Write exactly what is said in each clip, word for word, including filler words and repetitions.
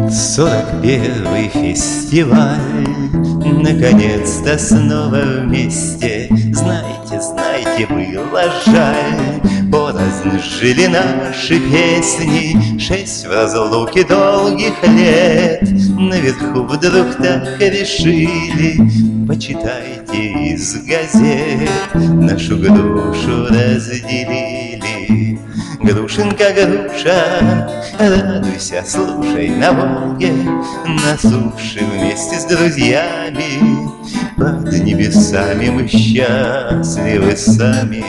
Сорок первый фестиваль, наконец-то снова вместе. Знаете, знаете, было жаль, порознь жили наши песни. Шесть в разлуке долгих лет, наверху вдруг так решили. Почитайте из газет, нашу грушу разделили. Грушенька, груша, радуйся, слушай на Волге, на суше вместе с друзьями. Под небесами мы счастливы сами.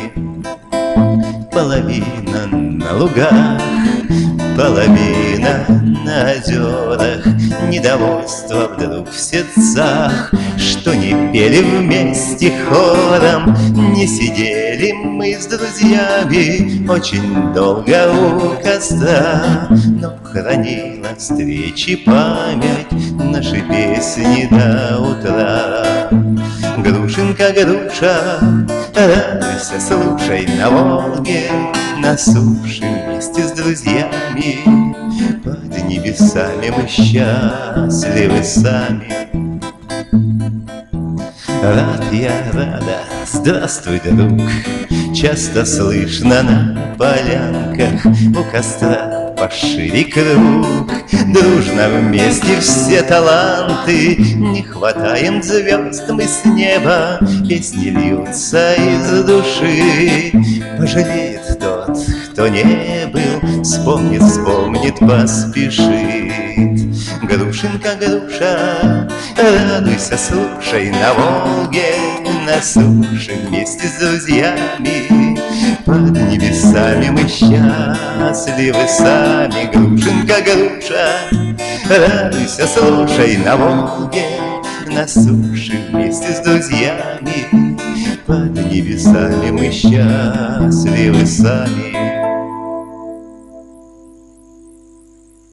Половина на лугах, половина на озерах. Недовольство вдруг в сердцах, что не пели вместе хором. Не сидели мы с друзьями очень долго у костра, но хранила встречи память наши песни до утра. Грушенька, груша, радуйся, слушай на Волге, на суше вместе с друзьями. Под небесами мы счастливы сами. Рад я, рада, здравствуй, друг. Часто слышно на полянках у костра пошире круг. Дружно вместе все таланты, не хватаем звезд мы с неба. Песни льются из души. Пожалеет тот, кто не был, вспомнит, вспомнит, поспешит. Грушенька, груша, радуйся, слушай на Волге, на суше вместе с друзьями. Под небесами мы счастливы сами. Грушенька, груша, радуйся, слушай на Волге, на суше вместе с друзьями. Под небесами мы счастливы сами.